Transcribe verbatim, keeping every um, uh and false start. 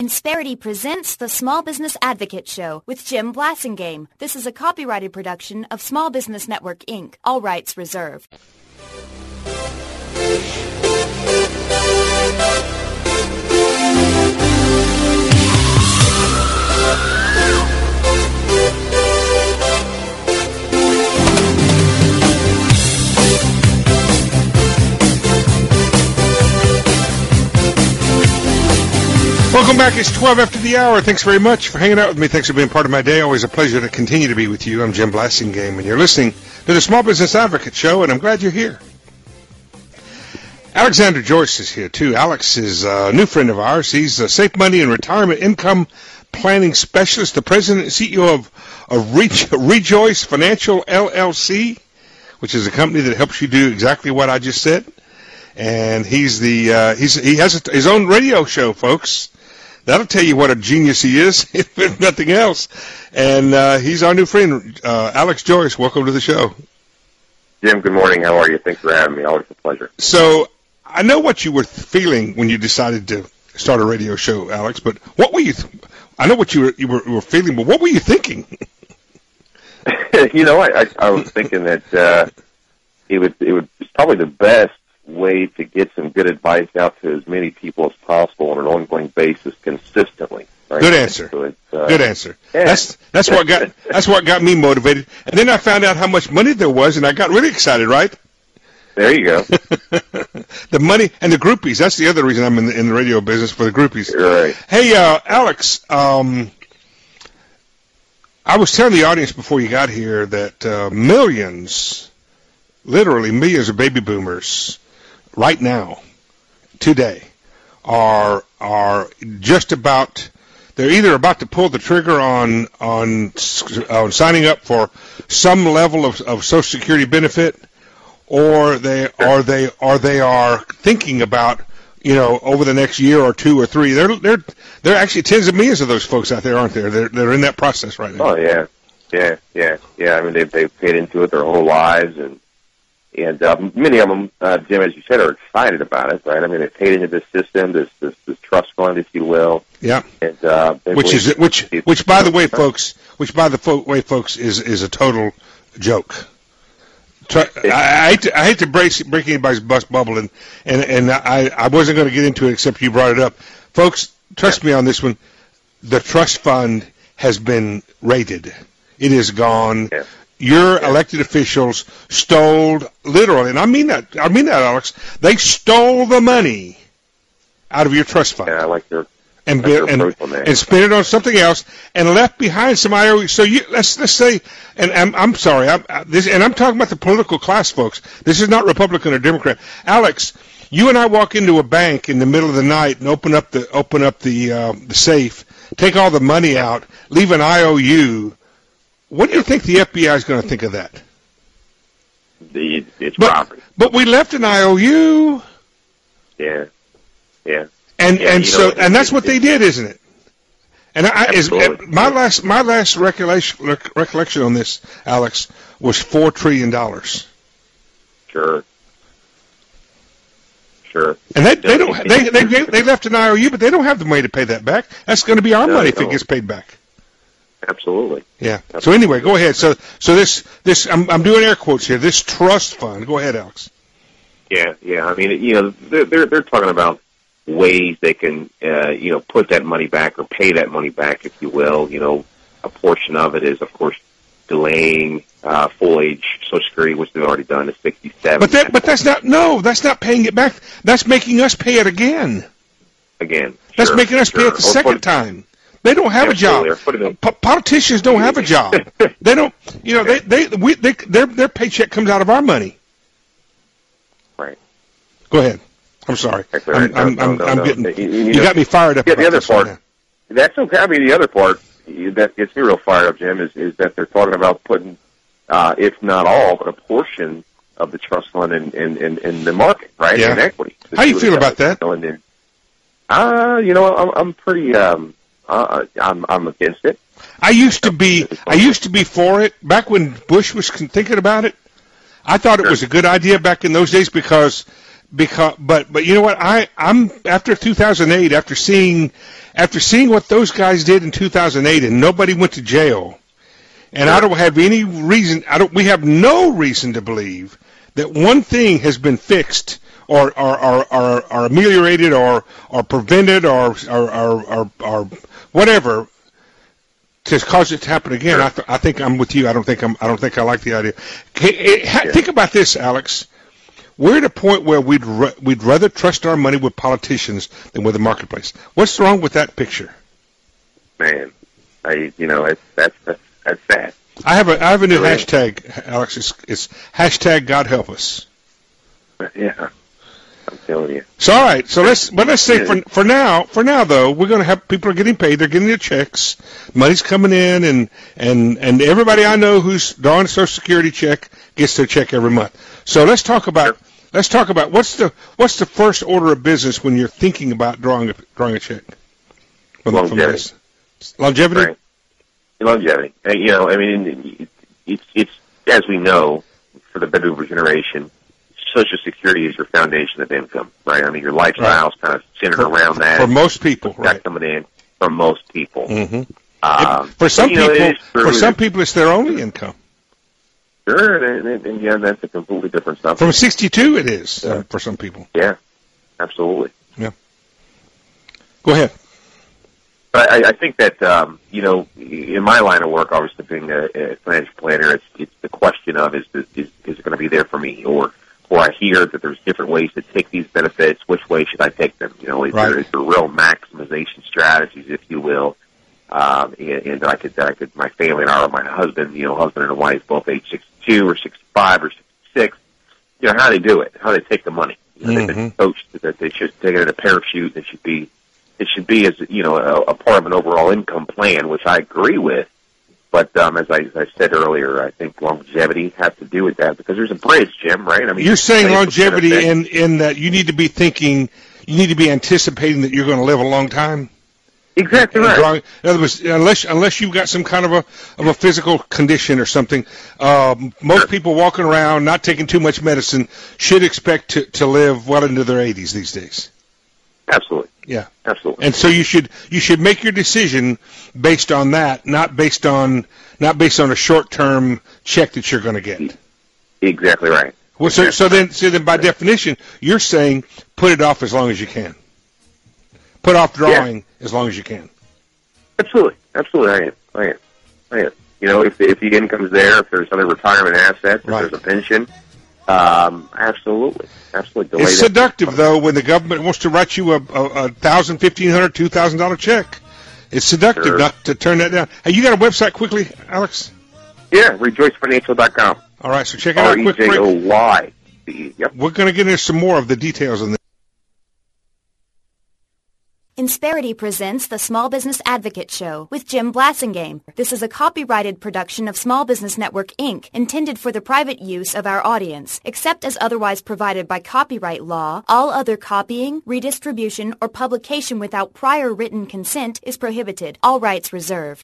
Insperity presents the Small Business Advocate Show with Jim Blasingame. This is a copyrighted production of Small Business Network, Incorporated. All rights reserved. Welcome back. It's twelve after the hour. Thanks very much for hanging out with me. Thanks for being part of my day. Always a pleasure to continue to be with you. I'm Jim Blasingame, and you're listening to the Small Business Advocate Show, and I'm glad you're here. Alexander Joyce is here, too. Alex is a new friend of ours. He's a Safe Money and Retirement Income Planning Specialist, the president and C E O of, of Re- Rejoice Financial, L L C, which is a company that helps you do exactly what I just said. And he's the uh, he's he has a, his own radio show, folks. That'll tell you what a genius he is, if nothing else. And uh, he's our new friend, uh, Alex Joyce. Welcome to the show. Jim, good morning. How are you? Thanks for having me. Always a pleasure. So I know what you were feeling when you decided to start a radio show, Alex. But what were you? Th- I know what you were, you were you were feeling, but what were you thinking? you know, I, I, I was thinking that uh, it would it would it's probably the best way to get some good advice out to as many people as possible on an ongoing basis consistently. Right? Good answer. So it's, uh, Good answer. Yeah. That's that's what got that's what got me motivated. And then I found out how much money there was, and I got really excited. Right? There you go. The money and the groupies. That's the other reason I'm in the, in the radio business, for the groupies. Right. Hey, uh, Alex. Um, I was telling the audience before you got here that uh, millions, literally millions of baby boomers, right now, today, are are just about. They're either about to pull the trigger on on, on signing up for some level of, of Social Security benefit, or they or they or they are thinking about, you know, over the next year or two or three. There there there are actually tens of millions of those folks out there, aren't there? They're they're in that process right now. Oh yeah, yeah, yeah, yeah. I mean, they've they've paid into it their whole lives, and and uh, many of them, uh, Jim, as you said, are excited about it, right? I mean, they've paid into this system, this this, this trust fund, if you will. Yeah. And, uh, which is which which by the way, folks, which by the fo- way, folks, is is a total joke. Try, I, I hate to I hate to break break anybody's bust bubble, and and and I I wasn't going to get into it except you brought it up, folks. Trust yeah. me on this one. The trust fund has been raided. It is gone. Yeah. Your elected officials stole, literally, and I mean that. I mean that, Alex. They stole the money out of your trust fund. Yeah, I like your and like your and, and, and spent it on something else, and left behind some I O U. So you let's let's say, and I'm I'm sorry, I'm, this, and I'm talking about the political class, folks. This is not Republican or Democrat. Alex, you and I walk into a bank in the middle of the night and open up the open up the uh, the safe, take all the money out, leave an I O U. What do you think the F B I is going to think of that? The, it's but, robbery. But we left an I O U. Yeah, yeah. And yeah, and so know, and that's what they did, isn't it? And I, is, my last my last recollection recollection on this, Alex, was four trillion dollars. Sure. Sure. And they they don't they they they left an I O U, but they don't have the money to pay that back. That's going to be our no, money if no. it gets paid back. Absolutely. Yeah. Absolutely. So anyway, go ahead. So so this this I'm I'm doing air quotes here. This trust fund. Go ahead, Alex. Yeah, yeah. I mean, you know, they're they're, they're talking about ways they can, uh, you know, put that money back or pay that money back, if you will. You know, a portion of it is, of course, delaying uh, full age Social Security, which they've already done, to sixty-seven. But that but that's not no. That's not paying it back. That's making us pay it again. Again. That's sure, making us sure. pay it the Or second put, time. They don't have Absolutely. a job. P- politicians don't have a job. They don't. You know, they they we they their their paycheck comes out of our money. Right. Go ahead. I'm sorry. Exactly. I'm, No, I'm, no, I'm, no, I'm no. getting. You, you, You know, got me fired up. Yeah, about the other this right part. now. That's okay. I mean, the other part that gets me real fired up, Jim, is, is that they're talking about putting, uh, if not all, but a portion of the trust fund in, in, in, in the market, right? Yeah. In equity. How do you feel about that? And then, uh, you know, I'm, I'm pretty, um, uh, I'm, I'm against it. I used to be. I used to be for it back when Bush was thinking about it. I thought it was a good idea back in those days because because, but but you know what? I I'm after two thousand eight, after seeing after seeing what those guys did in two thousand eight, and nobody went to jail, and I don't have any reason. I don't. We have no reason to believe that one thing has been fixed or or or, or, or ameliorated or or prevented or or or, or, or whatever to cause it to happen again. I, th- I think I'm with you. I don't think I'm. I don't think I like the idea. Think about this, Alex. We're at a point where we'd re- we'd rather trust our money with politicians than with the marketplace. What's wrong with that picture? Man, I you know it's that's that's, that's sad. I have a I have a new You're hashtag, right. Alex. It's, it's hashtag God help us. Yeah, I'm telling you. So all right. So let's but let's say for for now for now though we're going to have people are getting paid. They're getting their checks. Money's coming in, and and and everybody I know who's drawing a Social Security check gets their check every month. So let's talk about. Sure. Let's talk about what's the what's the first order of business when you're thinking about drawing a drawing a check. From, longevity. From longevity. Right. Longevity. Uh, you know, I mean, it's it's as we know for the baby boomer generation, Social Security is your foundation of income, right? I mean, your lifestyle is right. kind of centered for, around that. For most people, right? Coming in for most people. Mm-hmm. Um, for some people, know, for some people, it's their only income. Sure, and, and, and yeah, that's a completely different stuff. From sixty-two, it is uh, for some people. Yeah, absolutely. Yeah. Go ahead. But I, I think that um, you know, in my line of work, obviously being a, a financial planner, it's it's the question of is is, is it going to be there for me, or or I hear that there's different ways to take these benefits. Which way should I take them? You know, is, right. there, is there real maximization strategies, if you will? Um, and, and I could, I could, my family and I, or my husband, you know, husband and wife, both age sixty-two or sixty-five or sixty-six, you know, how they do it, how they take the money. You know, mm-hmm. They've been coached that they should take it in a parachute. It should be, it should be as, you know, a, a part of an overall income plan, which I agree with. But, um, as I, as I said earlier, I think longevity has to do with that because there's a bridge, Jim, right? I mean, you're saying longevity in, in that you need to be thinking, you need to be anticipating that you're going to live a long time. Exactly right. Drawing, in other words, unless unless you've got some kind of a of a physical condition or something, um, most sure. people walking around not taking too much medicine should expect to, to live well into their eighties these days. Absolutely. Yeah. Absolutely. And so you should you should make your decision based on that, not based on not based on a short term check that you're going to get. Exactly right. Well, so so then so then by definition, you're saying put it off as long as you can. Put off drawing yeah. as long as you can. Absolutely, absolutely. I am. I am. I am. You know, if if the income's there, if there's other retirement assets, if right. there's a pension, um, absolutely, absolutely. Delay it's that. Seductive though when the government wants to write you a, a, a thousand, fifteen hundred, two thousand dollar check. It's seductive sure. not to turn that down. Hey, you got a website quickly, Alex? Yeah, rejoice financial dot com. All right, so check it out. R E J O Y. Yep. We're going to get into some more of the details on this. Insperity presents the Small Business Advocate Show with Jim Blasingame. This is a copyrighted production of Small Business Network, Incorporated, intended for the private use of our audience. Except as otherwise provided by copyright law, all other copying, redistribution, or publication without prior written consent is prohibited. All rights reserved.